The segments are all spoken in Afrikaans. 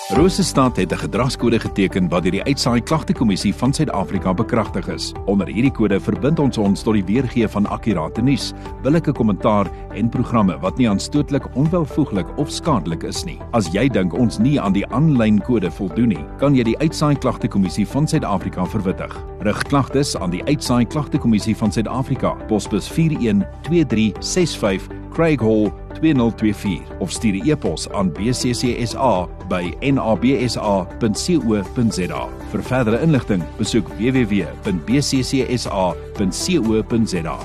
Rosestad het 'n gedragskode geteken wat deur die Uitsaai Klagtekommissie van Suid-Afrika bekragtig is. Onder hierdie kode verbind ons tot die weergee van akkurate nuus, billike kommentaar en programme wat nie aanstootlik, onwelvoeglik of skadelik is nie. As jy dink ons nie aan die aanlyn kode voldoen nie, kan jy die Uitsaai Klagtekommissie van Suid-Afrika verwittig. Rig klagtes aan die Uitsaai Klagtekommissie van Suid-Afrika, posbus 412365 Craig Hall 2024 of stuur 'n e-pos aan bccsa@nabsa.co.za. Vir verdere inligting, besoek www.bccsa.co.za.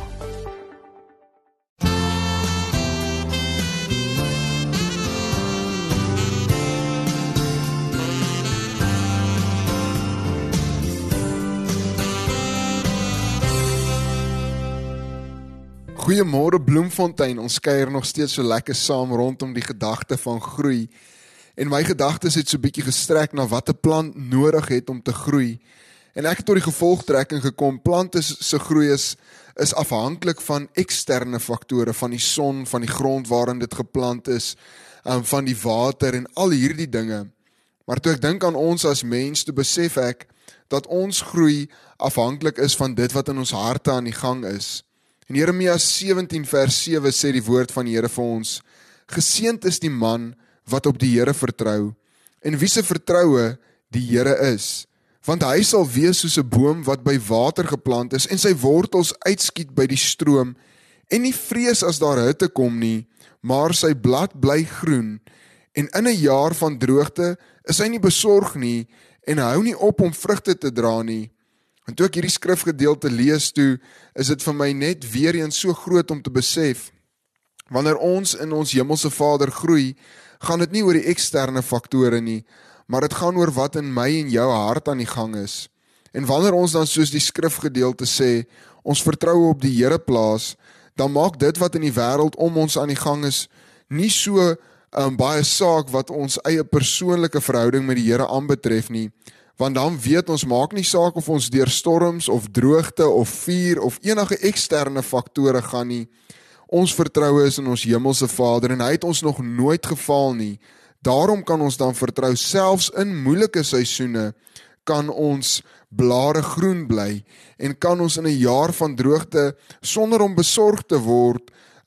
Goeiemôre Bloemfontein, ons kuier nog steeds so lekker saam rondom die gedagte van groei. En my gedagtes het so 'n bietjie gestrek na wat 'n plant nodig het om te groei. En ek het tot die gevolgtrekking gekom, plante se groei is afhanklik van eksterne faktore, van die son, van die grond waarin dit geplant is, van die water en al hierdie dinge. Maar toe ek dink aan ons as mens, toe besef ek dat ons groei afhanklik is van dit wat in ons harte aan die gang is. In Jeremia 17 vers 7 sê die woord van die Here vir ons: Geseënd is die man wat op die Here vertrou, en wie se vertroue die Here is, want hy sal wees soos 'n boom wat by water geplant is, en sy wortels uitskiet by die stroom, en nie vrees as daar hitte kom nie, maar sy blad bly groen, en in 'n jaar van droogte is hy nie besorg nie, en hou nie op om vrugte te dra nie. En toe ek hierdie skrifgedeelte lees toe, is dit vir my net weer eens so groot om te besef, wanneer ons in ons hemelse Vader groei, gaan dit nie oor die eksterne faktore nie, maar dit gaan oor wat in my en jou hart aan die gang is. En wanneer ons dan soos die skrifgedeelte sê, ons vertroue op die Here plaas, dan maak dit wat in die wêreld om ons aan die gang is, nie so baie saak wat ons eie persoonlike verhouding met die Here aanbetref nie, want dan weet ons, maak nie saak of ons deur storms of droogte of vuur of enige eksterne faktore gaan nie. Ons vertroue is in ons hemelse Vader en hy het ons nog nooit gefaal nie. Daarom kan ons dan vertrou, selfs in moeilike seisoene kan ons blare groen bly en kan ons in 'n jaar van droogte sonder om besorg te word,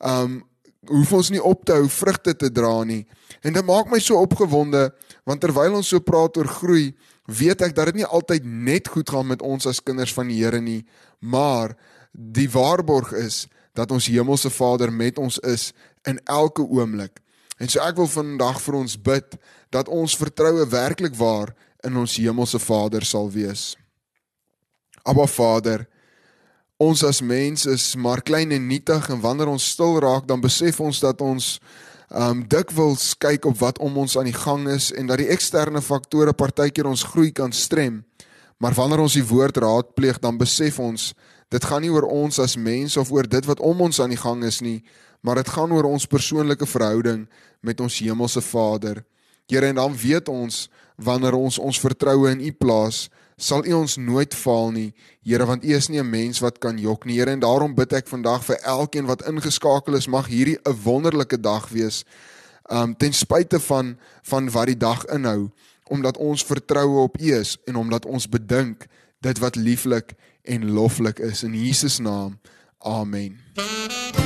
hoef ons nie op te hou vrugte te dra nie. En dit maak my so opgewonde, want terwyl ons so praat oor groei, weet ek dat dit nie altyd net goed gaan met ons as kinders van die Here nie, maar die waarborg is dat ons hemelse Vader met ons is in elke oomblik. En so ek wil vandag vir ons bid dat ons vertroue werklik waar in ons hemelse Vader sal wees. Abba Vader, ons as mens is maar klein en nietig, en wanneer ons stil raak, dan besef ons dat ons dikwels kyk op wat om ons aan die gang is, en dat die eksterne faktore partykeer ons groei kan strem. Maar wanneer ons die woord raadpleeg, dan besef ons, dit gaan nie oor ons as mens of oor dit wat om ons aan die gang is nie, maar dit gaan oor ons persoonlike verhouding met ons hemelse Vader. Here, en dan weet ons, wanneer ons vertroue in U plaas, sal U ons nooit faal nie, Here, want U is nie 'n mens wat kan jok nie, Here, en daarom bid ek vandag vir elkeen wat ingeskakel is, mag hierdie 'n wonderlike dag wees, ten spyte van wat die dag inhou, omdat ons vertroue op U is, en omdat ons bedink dit wat lieflik en loflik is, in Jesus naam, Amen.